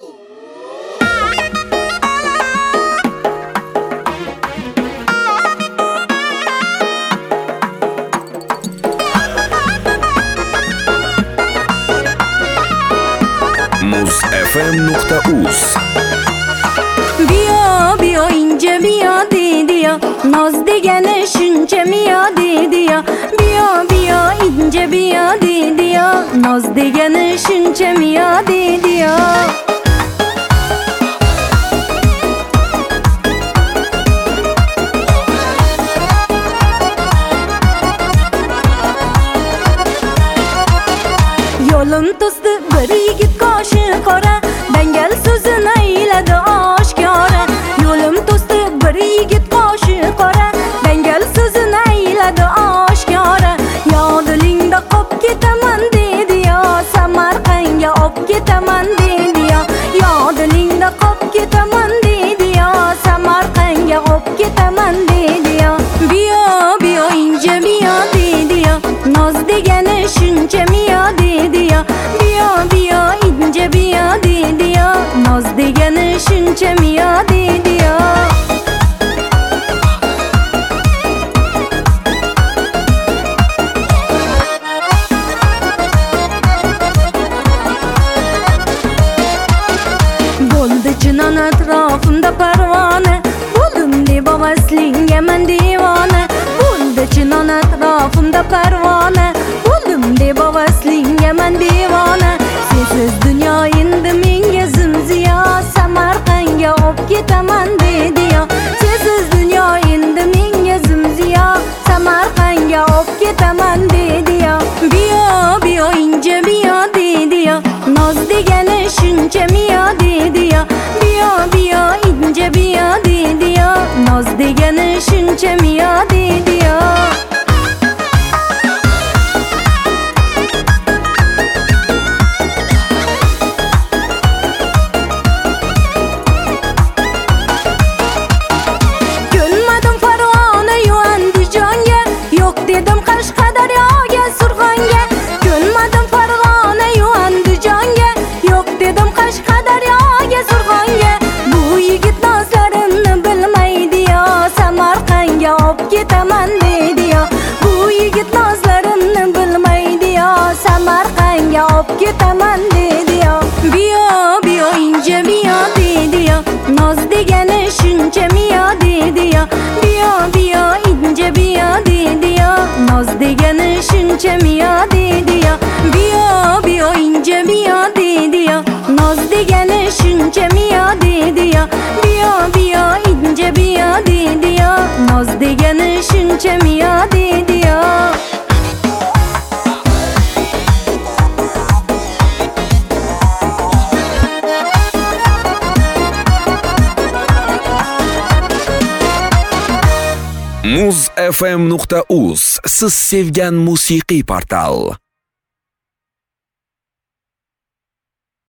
muzfm.uz Biyo biyo ince biyo dedi ya, naz degani shuncha miyo dedi ya. Biyo biyo ince biyo dedi ya, naz degani shuncha miyo dedi ya. Yo'lim to'sdi bir yigit qoshi qora, dangal so'zini ayladi oshkora. Yo'lim to'sdi bir yigit qoshi qora, dangal so'zini ayladi oshkora. Yo dilingda qop ketaman dedi ya, Samarqandga op ketaman dedi ya. Yo dilingda qop ketaman dedi ya, Samarqandga op ketaman dedi ya. Biyo biyo ince biyo dedi ya, naz degani shuncha miyo dedi ya. Biyo biyo ince biyo dedi ya, naz degani shuncha miyo dedi ya. Bo'ldi chinon atrofimda parvona, bo'ldim deb avaslingaman devona. Bo'ldi chinon atrofimda parvona, bo'ldim deb avaslingaman devona. Sensiz dunyo endi menga zimziyo, Samarqandga op ketaman dedi ya. Sensiz dunyo endi menga zimziyo, Samarqandga op ketaman dedi ya. Biyo biyo ince biyo dedi ya, naz degani shuncha miyo dedi ya. Biyo biyo ince biyo dedi ya, naz degani shuncha miyo dedi ya. Ko'nmadim Farg'ona-yu Andijonga, yo'q dedim Qashqadaryoga, Surxonga. Ko'nmadim Farg'ona-yu Andijonga, yo'q dedim Qashqadaryoga, Surxonga. Bu yigit nozlarimni bilmaydi yo, Samarqandga op ketaman dedi yo. Bu yigit nozlarimni bilmaydi yo, Samarqandga op ketaman dedi yo. Biyo biyo ince biyo dedi yo, naz degani shuncha miyo dedi yo. Biyo biyo ince biyo dedi yo, naz degani shuncha miyo dedi yo. Biyo biyo ince biyo dedi yo, naz degani shuncha miyo dedi yo. Biyo biyo ince biyo dedi yo, naz degani shuncha miyo dedi yo. muzfm.uz siz sevgan musiqiy portal.